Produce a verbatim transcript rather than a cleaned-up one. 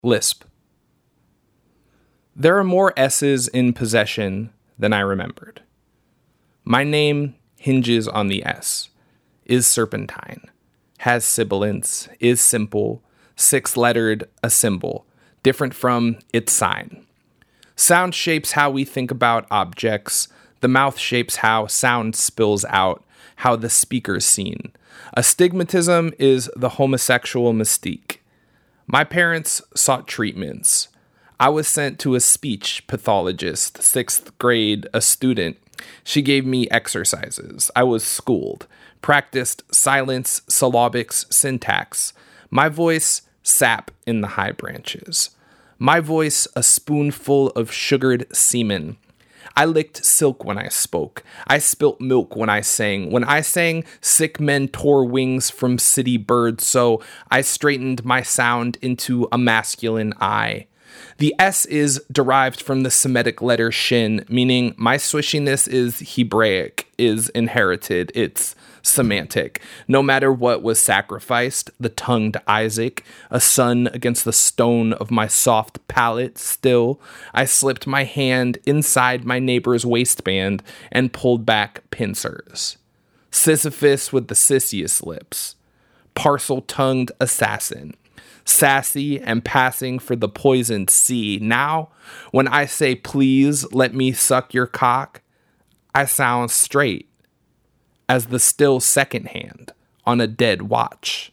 Lisp. There are more S's in possession than I remembered. My name hinges on the S, is serpentine, has sibilance, is simple, six-lettered, a symbol, different from its sign. Sound shapes how we think about objects. The mouth shapes how sound spills out, how the speaker's seen. Astigmatism is the homosexual mystique. My parents sought treatments. I was sent to a speech pathologist, sixth grade, a student. She gave me exercises. I was schooled, practiced silence, syllabics, syntax. My voice, sap in the high branches. My voice, a spoonful of sugared semen. I licked silk when I spoke. I spilt milk when I sang. When I sang, sick men tore wings from city birds, so I straightened my sound into a masculine I. The S is derived from the Semitic letter shin, meaning my swishiness is Hebraic, is inherited, it's semantic. No matter what was sacrificed, the tongued Isaac, a son against the stone of my soft palate, still, I slipped my hand inside my neighbor's waistband and pulled back pincers. Sisyphus with the Sisyphus lips. Parcel-tongued assassin. Sassy and passing for the poisoned sea. Now, when I say, please let me suck your cock, I sound straight as the still second hand on a dead watch.